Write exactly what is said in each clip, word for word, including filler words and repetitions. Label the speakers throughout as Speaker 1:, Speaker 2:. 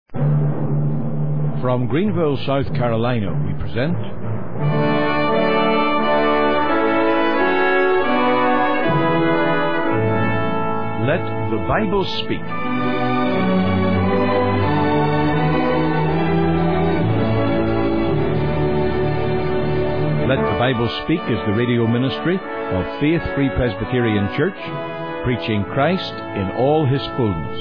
Speaker 1: From Greenville, South Carolina, we present Let the Bible Speak. Let the Bible Speak is the radio ministry of Faith Free Presbyterian Church, preaching Christ in all His fullness.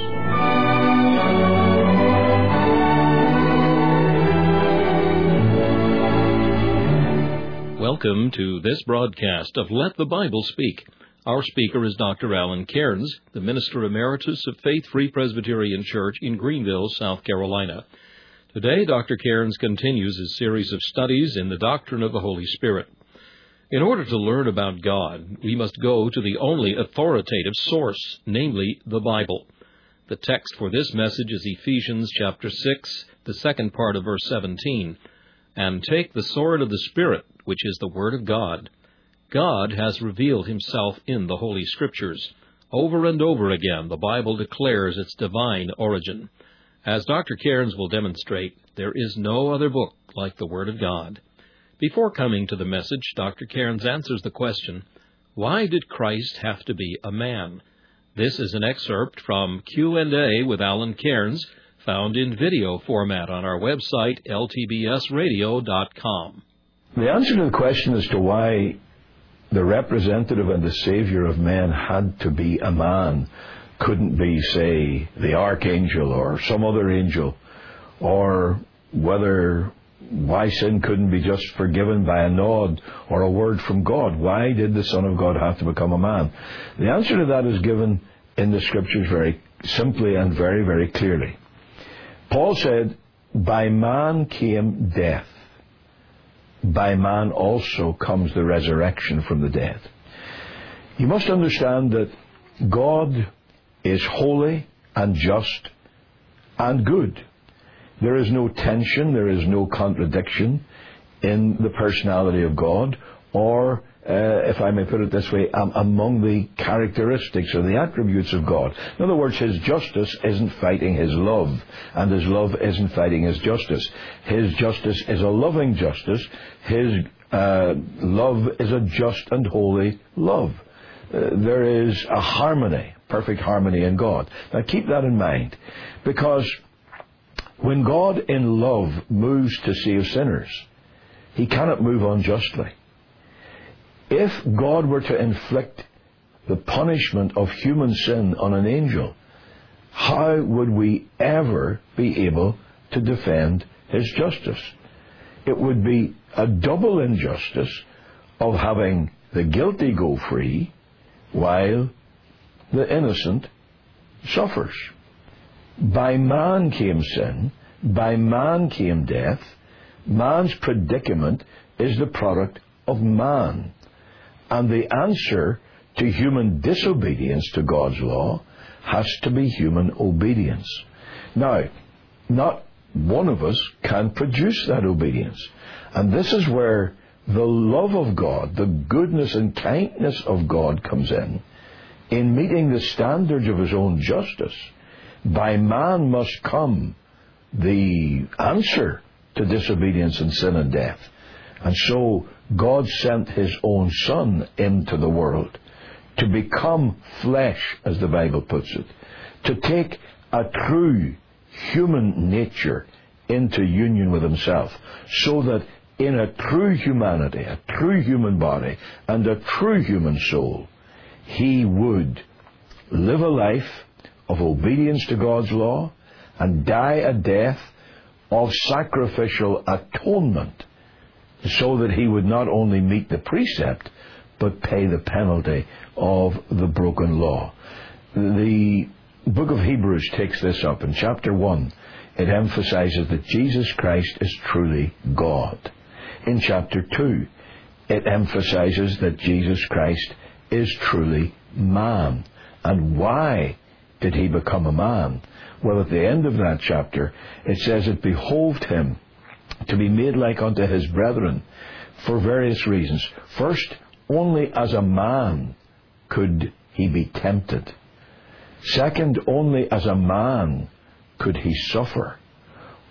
Speaker 2: Welcome to this broadcast of Let the Bible Speak. Our speaker is Doctor Alan Cairns, the Minister Emeritus of Faith Free Presbyterian Church in Greenville, South Carolina. Today, Doctor Cairns continues his series of studies in the doctrine of the Holy Spirit. In order to learn about God, we must go to the only authoritative source, namely the Bible. The text for this message is Ephesians chapter six, the second part of verse seventeen. And take the sword of the Spirit, which is the Word of God. God has revealed Himself in the Holy Scriptures. Over and over again, the Bible declares its divine origin. As Doctor Cairns will demonstrate, there is no other book like the Word of God. Before coming to the message, Doctor Cairns answers the question, why did Christ have to be a man? This is an excerpt from Q and A with Alan Cairns, found in video format on our website, L T B S radio dot com.
Speaker 3: The answer to the question as to why the representative and the Savior of men had to be a man couldn't be, say, the archangel or some other angel, or whether why sin couldn't be just forgiven by a nod or a word from God. Why did the Son of God have to become a man? The answer to that is given in the Scriptures very simply and very, very clearly. Paul said, by man came death. By man also comes the resurrection from the dead. You must understand that God is holy and just and good. There is no tension, there is no contradiction in the personality of God, or, uh, if I may put it this way, um, among the characteristics or the attributes of God. In other words, His justice isn't fighting His love, and His love isn't fighting His justice. His justice is a loving justice. His uh, love is a just and holy love. Uh, there is a harmony, perfect harmony in God. Now keep that in mind, because when God in love moves to save sinners, He cannot move unjustly. If God were to inflict the punishment of human sin on an angel, how would we ever be able to defend His justice? It would be a double injustice of having the guilty go free while the innocent suffers. By man came sin, by man came death. Man's predicament is the product of man. And the answer to human disobedience to God's law has to be human obedience. Now, not one of us can produce that obedience. And this is where the love of God, the goodness and kindness of God comes in, in meeting the standards of His own justice. By man must come the answer to disobedience and sin and death. And so God sent His own Son into the world to become flesh, as the Bible puts it, to take a true human nature into union with Himself, so that in a true humanity, a true human body, and a true human soul, He would live a life of obedience to God's law and die a death of sacrificial atonement, so that He would not only meet the precept, but pay the penalty of the broken law. The book of Hebrews takes this up. In chapter one, it emphasizes that Jesus Christ is truly God. In chapter two, it emphasizes that Jesus Christ is truly man. And why did He become a man? Well, at the end of that chapter, it says it behoved Him to be made like unto His brethren for various reasons. First, only as a man could He be tempted. Second, only as a man could He suffer.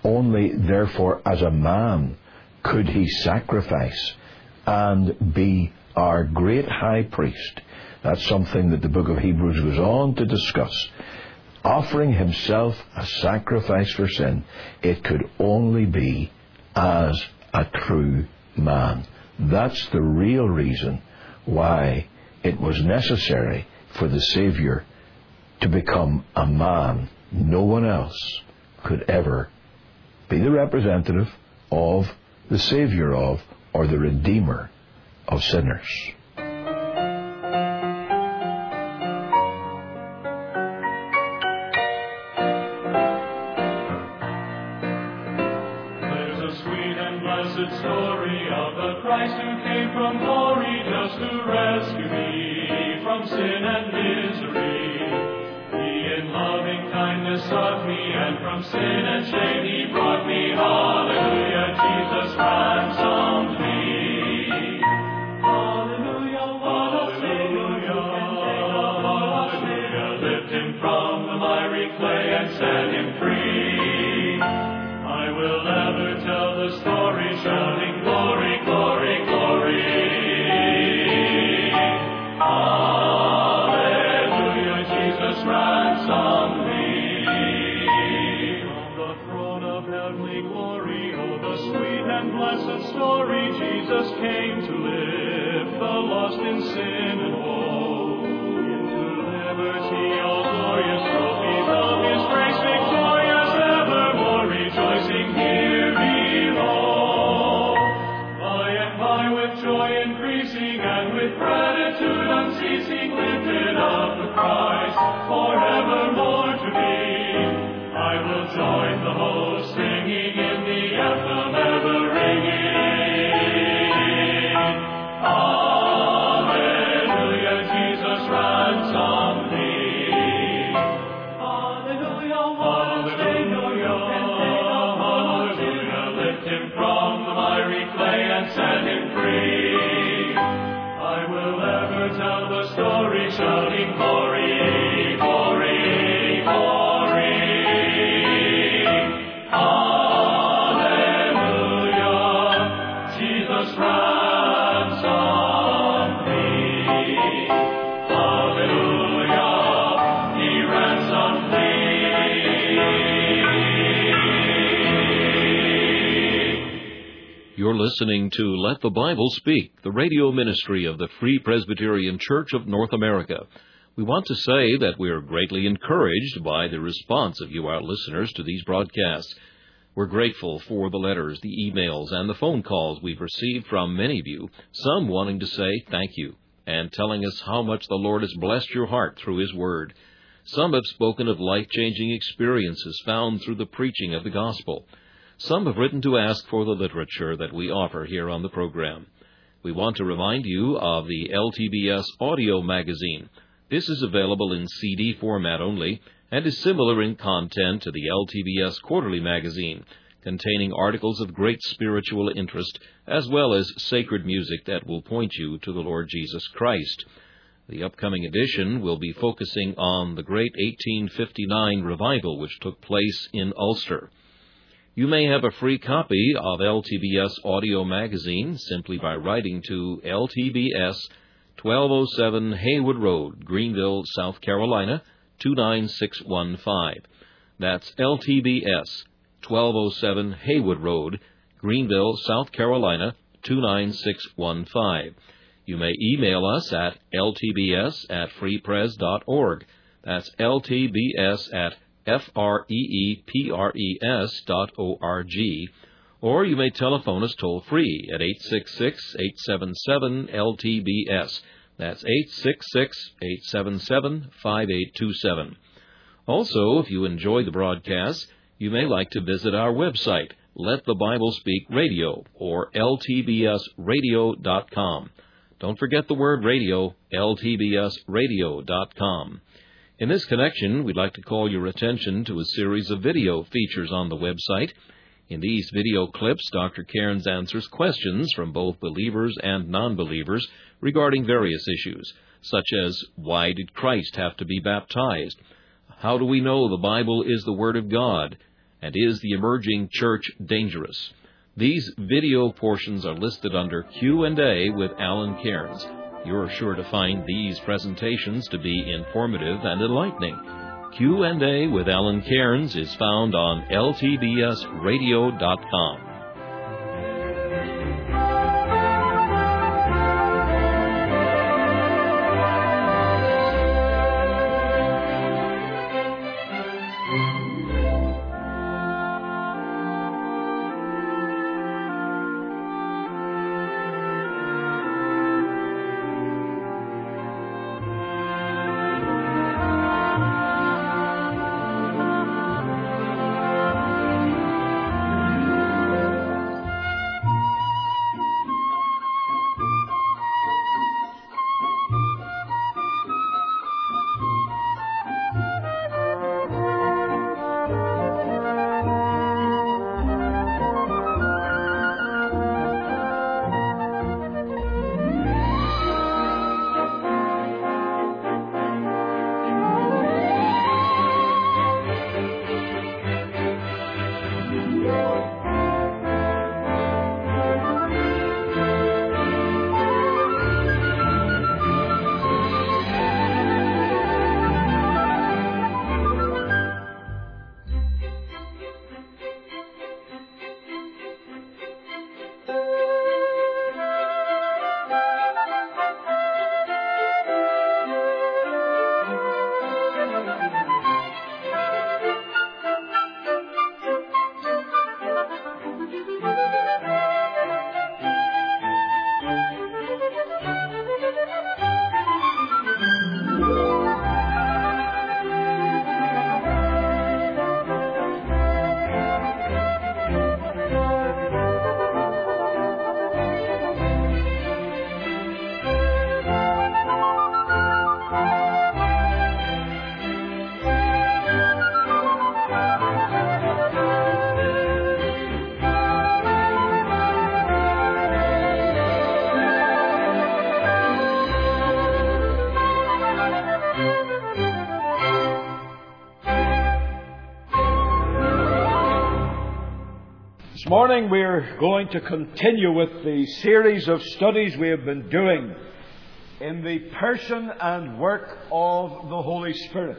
Speaker 3: only therefore as a man could he sacrifice and be our great high priest. That's something that the book of Hebrews goes on to discuss. Offering himself a sacrifice for sin, it could only be as a true man. That's the real reason why it was necessary for the Savior to become a man. No one else could ever be the representative of, the Savior of, or the Redeemer of sinners.
Speaker 2: You're listening to Let the Bible Speak, the radio ministry of the Free Presbyterian Church of North America. We want to say that we are greatly encouraged by the response of you, our listeners, to these broadcasts. We're grateful for the letters, the emails, and the phone calls we've received from many of you, some wanting to say thank you and telling us how much the Lord has blessed your heart through His Word. Some have spoken of life-changing experiences found through the preaching of the gospel. Some have written to ask for the literature that we offer here on the program. We want to remind you of the L T B S audio magazine. This is available in C D format only and is similar in content to the L T B S quarterly magazine, containing articles of great spiritual interest as well as sacred music that will point you to the Lord Jesus Christ. The upcoming edition will be focusing on the great eighteen fifty-nine revival which took place in Ulster. You may have a free copy of L T B S Audio Magazine simply by writing to L T B S, twelve oh seven Haywood Road, Greenville, South Carolina, two nine six one five. That's L T B S, twelve oh seven Haywood Road, Greenville, South Carolina, two nine six one five. You may email us at L T B S at free pres dot org. That's L T B S at F R E E P R E S dot O R G, or you may telephone us toll-free at eight six six, eight seven seven, L T B S. That's eight six six, eight seven seven, five eight two seven. Also, if you enjoy the broadcast, you may like to visit our website, Let the Bible Speak Radio, or L T B S radio dot com. Don't forget the word radio, L T B S radio dot com. In this connection, we'd like to call your attention to a series of video features on the website. In these video clips, Doctor Cairns answers questions from both believers and non-believers regarding various issues, such as why did Christ have to be baptized? How do we know the Bible is the Word of God? And is the emerging church dangerous? These video portions are listed under Q and A with Alan Cairns. You're sure to find these presentations to be informative and enlightening. Q and A with Alan Cairns is found on L T B S radio dot com.
Speaker 4: This morning we're going to continue with the series of studies we have been doing in the person and work of the Holy Spirit.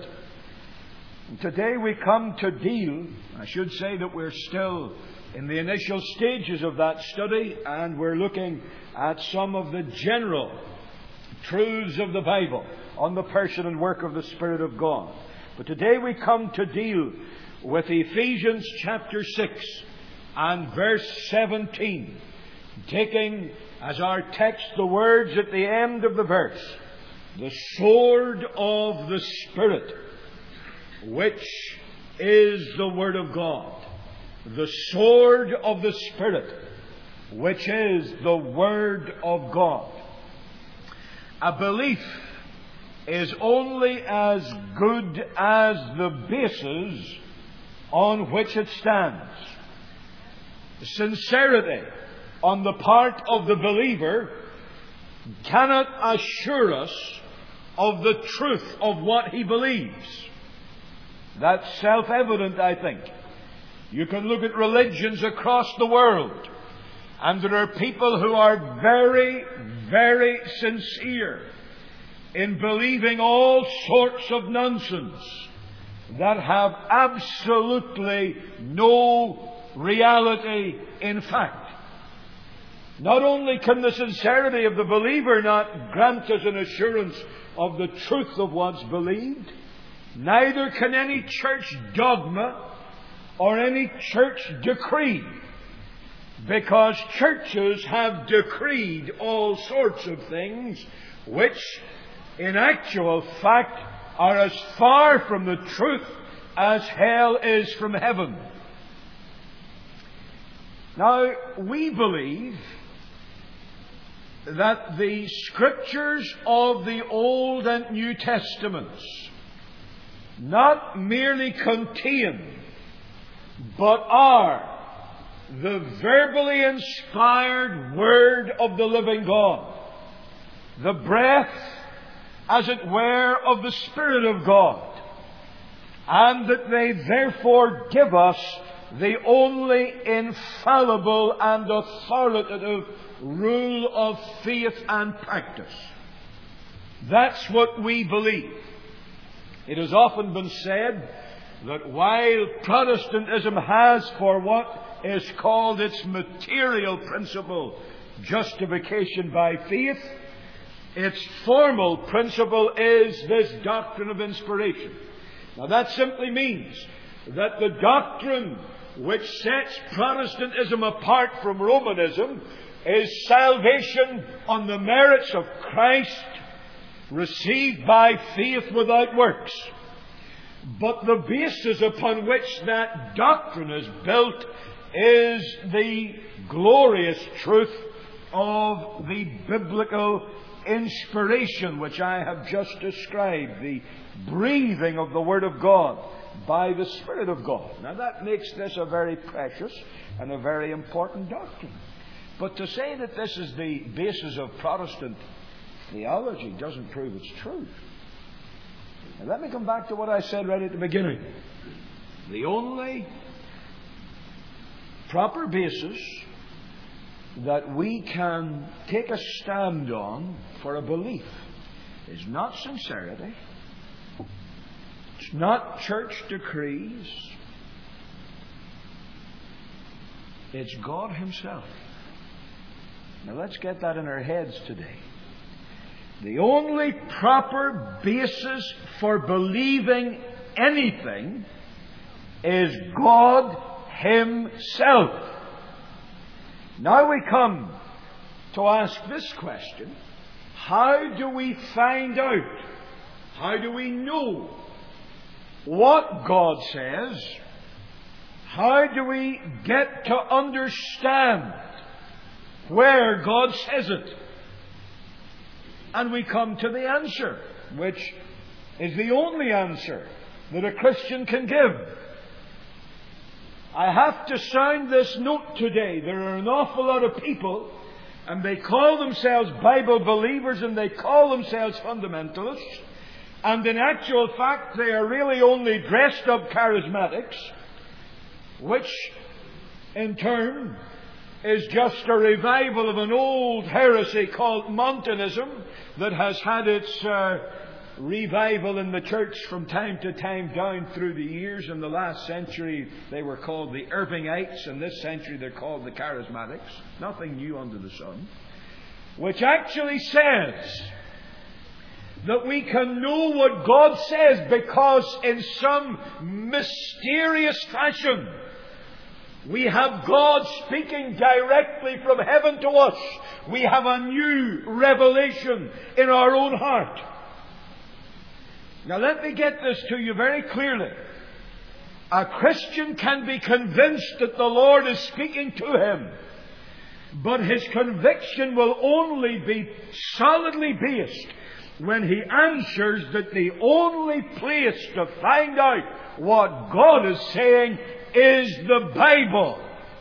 Speaker 4: And today we come to deal, I should say that we're still in the initial stages of that study, and we're looking at some of the general truths of the Bible on the person and work of the Spirit of God. But today we come to deal with Ephesians chapter six and verse seventeen, taking as our text the words at the end of the verse, the sword of the Spirit, which is the Word of God. The sword of the Spirit, which is the Word of God. A belief is only as good as the basis on which it stands. Sincerity on the part of the believer cannot assure us of the truth of what he believes. That's self-evident, I think. You can look at religions across the world, and there are people who are very, very sincere in believing all sorts of nonsense that have absolutely no reality in fact. Not only can the sincerity of the believer not grant us an assurance of the truth of what's believed, neither can any church dogma or any church decree, because churches have decreed all sorts of things which in actual fact are as far from the truth as hell is from heaven. Now, we believe that the Scriptures of the Old and New Testaments not merely contain, but are the verbally inspired Word of the living God, the breath, as it were, of the Spirit of God, and that they therefore give us the only infallible and authoritative rule of faith and practice. That's what we believe. It has often been said that while Protestantism has for what is called its material principle justification by faith, its formal principle is this doctrine of inspiration. Now that simply means that the doctrine which sets Protestantism apart from Romanism is salvation on the merits of Christ, received by faith without works. But the basis upon which that doctrine is built is the glorious truth of the biblical inspiration which I have just described, the breathing of the Word of God by the Spirit of God. Now that makes this a very precious and a very important doctrine. But to say that this is the basis of Protestant theology doesn't prove its truth. Now let me come back to what I said right at the beginning. The only proper basis that we can take a stand on for a belief is not sincerity. It's not church decrees. It's God Himself. Now let's get that in our heads today. The only proper basis for believing anything is God Himself. Now we come to ask this question: how do we find out? How do we know what God says? How do we get to understand where God says it? And we come to the answer, which is the only answer that a Christian can give. I have to sound this note today. There are an awful lot of people, and they call themselves Bible believers and they call themselves fundamentalists, and in actual fact they are really only dressed up charismatics, which in turn is just a revival of an old heresy called Montanism that has had its uh, revival in the church from time to time down through the years. In the last century they were called the Irvingites, and this century they're called the Charismatics. Nothing new under the sun. Which actually says that we can know what God says because in some mysterious fashion we have God speaking directly from heaven to us. We have a new revelation in our own heart. Now let me get this to you very clearly. A Christian can be convinced that the Lord is speaking to him, but his conviction will only be solidly based when he answers that the only place to find out what God is saying is the Bible.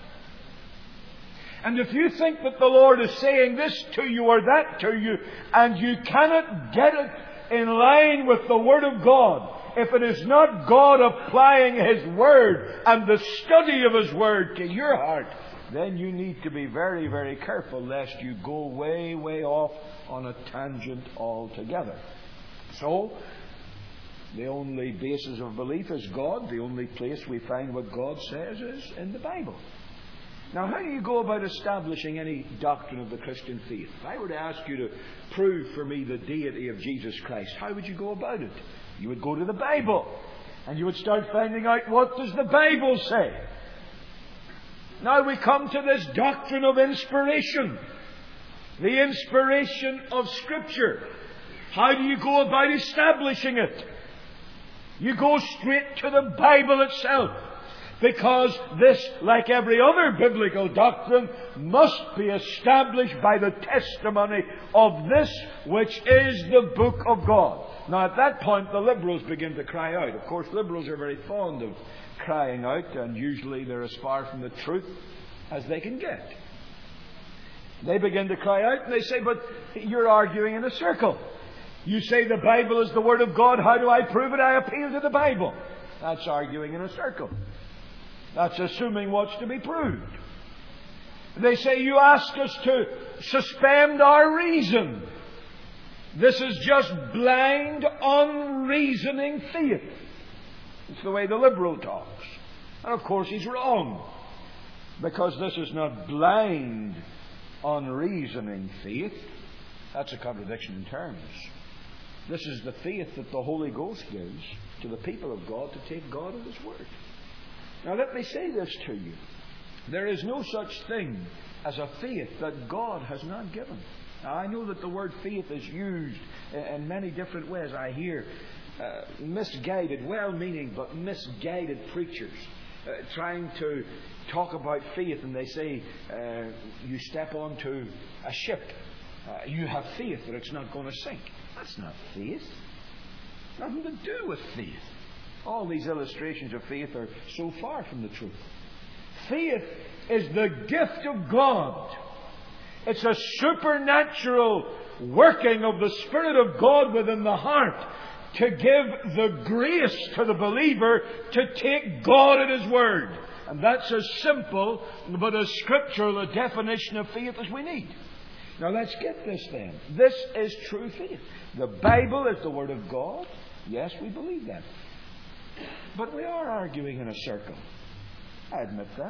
Speaker 4: And if you think that the Lord is saying this to you or that to you, and you cannot get it in line with the Word of God, if it is not God applying His Word and the study of His Word to your heart, then you need to be very, very careful lest you go way, way off on a tangent altogether. So, the only basis of belief is God. The only place we find what God says is in the Bible. Now, how do you go about establishing any doctrine of the Christian faith? If I were to ask you to prove for me the deity of Jesus Christ, how would you go about it? You would go to the Bible, and you would start finding out, what does the Bible say? Now we come to this doctrine of inspiration. The inspiration of Scripture. How do you go about establishing it? You go straight to the Bible itself. Because this, like every other biblical doctrine, must be established by the testimony of this which is the book of God. Now at that point the liberals begin to cry out. Of course, liberals are very fond of crying out, and usually they're as far from the truth as they can get. They begin to cry out and they say, but you're arguing in a circle. You say the Bible is the Word of God. How do I prove it? I appeal to the Bible. That's arguing in a circle. That's assuming what's to be proved. They say, you ask us to suspend our reason. This is just blind, unreasoning faith. It's the way the liberal talks. And of course he's wrong. Because this is not blind, unreasoning faith. That's a contradiction in terms. This is the faith that the Holy Ghost gives to the people of God to take God at His word. Now let me say this to you. There is no such thing as a faith that God has not given. Now I know that the word faith is used in many different ways. I hear uh, misguided, well-meaning but misguided preachers uh, trying to talk about faith, and they say uh, you step onto a ship. Uh, you have faith that it's not going to sink. That's not faith. Nothing to do with faith. All these illustrations of faith are so far from the truth. Faith is the gift of God. It's a supernatural working of the Spirit of God within the heart to give the grace to the believer to take God at His word. And that's as simple but as scriptural a definition of faith as we need. Now let's get this then. This is true faith. The Bible is the Word of God. Yes, we believe that. But we are arguing in a circle. I admit that.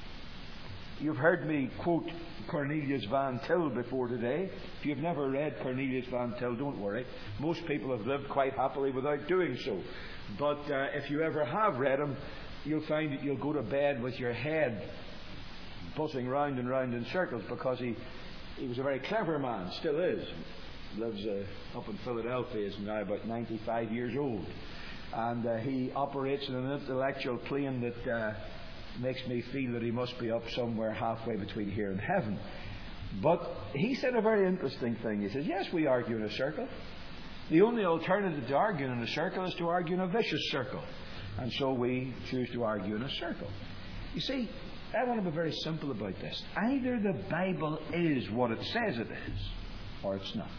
Speaker 4: You've heard me quote Cornelius Van Til before today. If you've never read Cornelius Van Til, don't worry. Most people have lived quite happily without doing so. But uh, if you ever have read him, you'll find that you'll go to bed with your head buzzing round and round in circles, because he, he was a very clever man, still is. Lives uh, up in Philadelphia, is now about ninety-five years old. And uh, he operates in an intellectual plane that uh, makes me feel that he must be up somewhere halfway between here and heaven. But he said a very interesting thing. He says, yes, we argue in a circle. The only alternative to arguing in a circle is to argue in a vicious circle. And so we choose to argue in a circle. You see, I want to be very simple about this. Either the Bible is what it says it is, or it's not.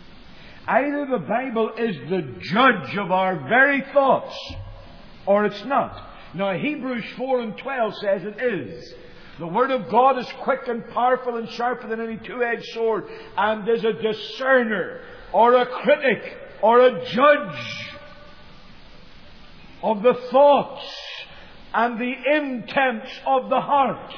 Speaker 4: Either the Bible is the judge of our very thoughts, or it's not. Now, Hebrews four and twelve says it is. The Word of God is quick and powerful and sharper than any two-edged sword, and is a discerner, or a critic, or a judge of the thoughts and the intents of the heart.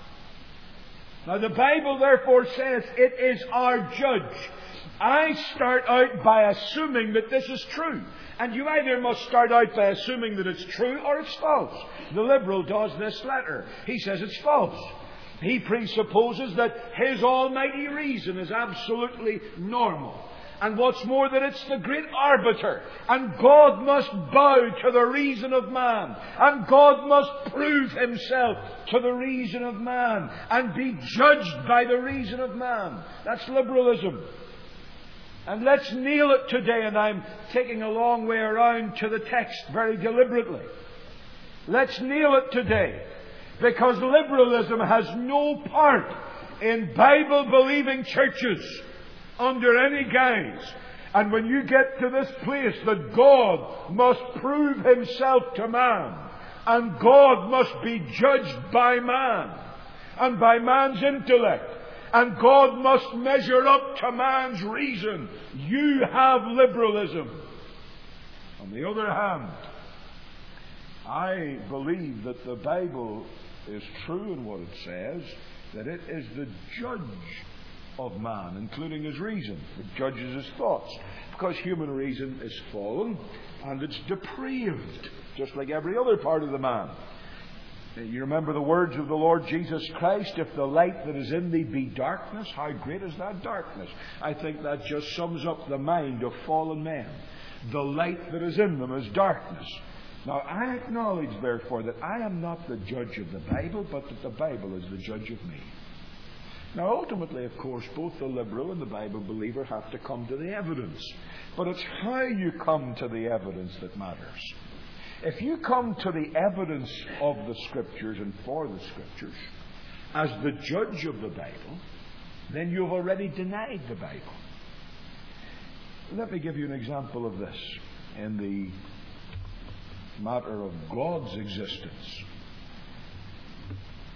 Speaker 4: Now, the Bible therefore says it is our judge. I start out by assuming that this is true. And you either must start out by assuming that it's true or it's false. The liberal does this letter. He says it's false. He presupposes that his almighty reason is absolutely normal. And what's more, that it's the great arbiter. And God must bow to the reason of man. And God must prove Himself to the reason of man. And be judged by the reason of man. That's liberalism. And let's nail it today, and I'm taking a long way around to the text very deliberately. Let's nail it today, because liberalism has no part in Bible-believing churches under any guise. And when you get to this place that God must prove Himself to man, and God must be judged by man, and by man's intellect, and God must measure up to man's reason, you have liberalism. On the other hand, I believe that the Bible is true in what it says, that it is the judge of man, including his reason. It judges his thoughts, because human reason is fallen and it's depraved, just like every other part of the man. You remember the words of the Lord Jesus Christ, if the light that is in thee be darkness, how great is that darkness? I think that just sums up the mind of fallen men. The light that is in them is darkness. Now, I acknowledge, therefore, that I am not the judge of the Bible, but that the Bible is the judge of me. Now, ultimately, of course, both the liberal and the Bible believer have to come to the evidence. But it's how you come to the evidence that matters. If you come to the evidence of the Scriptures and for the Scriptures as the judge of the Bible, then you've already denied the Bible. Let me give you an example of this in the matter of God's existence.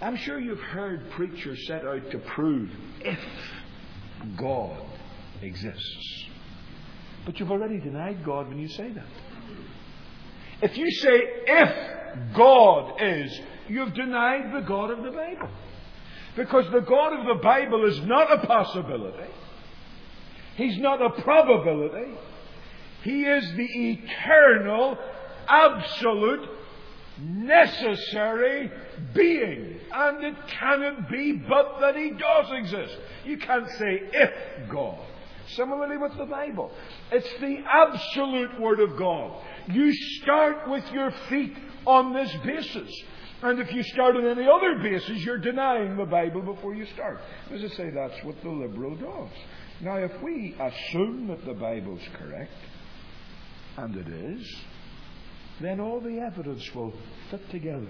Speaker 4: I'm sure you've heard preachers set out to prove if God exists. But you've already denied God when you say that. If you say if God is, you've denied the God of the Bible. Because the God of the Bible is not a possibility. He's not a probability. He is the eternal, absolute, necessary being. And it cannot be but that He does exist. You can't say if God. Similarly with the Bible. It's the absolute Word of God. You start with your feet on this basis. And if you start on any other basis, you're denying the Bible before you start. As I say, that's what the liberal does. Now, if we assume that the Bible's correct, and it is, then all the evidence will fit together.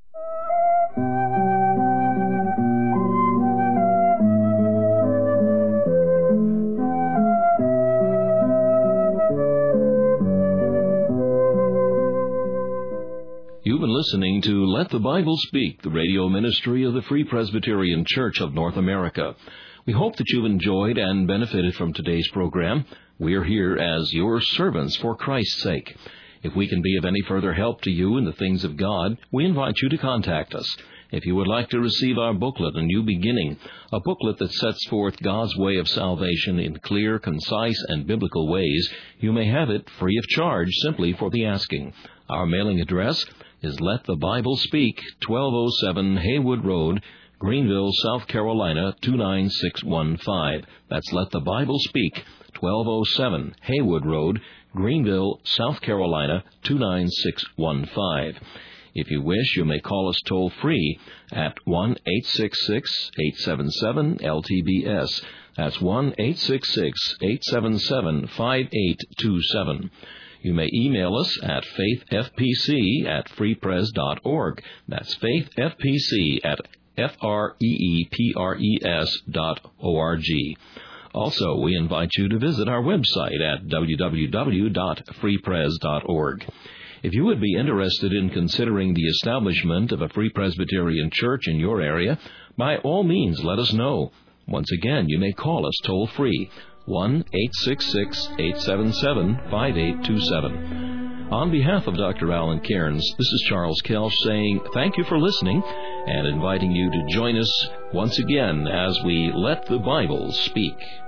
Speaker 2: You've been listening to Let the Bible Speak, the radio ministry of the Free Presbyterian Church of North America. We hope that you've enjoyed and benefited from today's program. We are here as your servants for Christ's sake. If we can be of any further help to you in the things of God, we invite you to contact us. If you would like to receive our booklet, A New Beginning, a booklet that sets forth God's way of salvation in clear, concise, and biblical ways, you may have it free of charge simply for the asking. Our mailing address is Let the Bible Speak, twelve oh seven Haywood Road, Greenville, South Carolina, two nine six one five. That's Let the Bible Speak, twelve oh seven Haywood Road, Greenville, South Carolina, two nine six one five. If you wish, you may call us toll-free at one eight six six, eight seven seven, L T B S. That's one eight six six, eight seven seven, five eight two seven. You may email us at faithfpc at freepres dot org. That's faithfpc at F R E E P R E S dot O R G. Also, we invite you to visit our website at w w w dot freepres dot org. If you would be interested in considering the establishment of a Free Presbyterian Church in your area, by all means let us know. Once again, you may call us toll-free, one eight six six, eight seven seven, five eight two seven. On behalf of Doctor Alan Cairns, this is Charles Kelch saying thank you for listening and inviting you to join us once again as we let the Bible speak.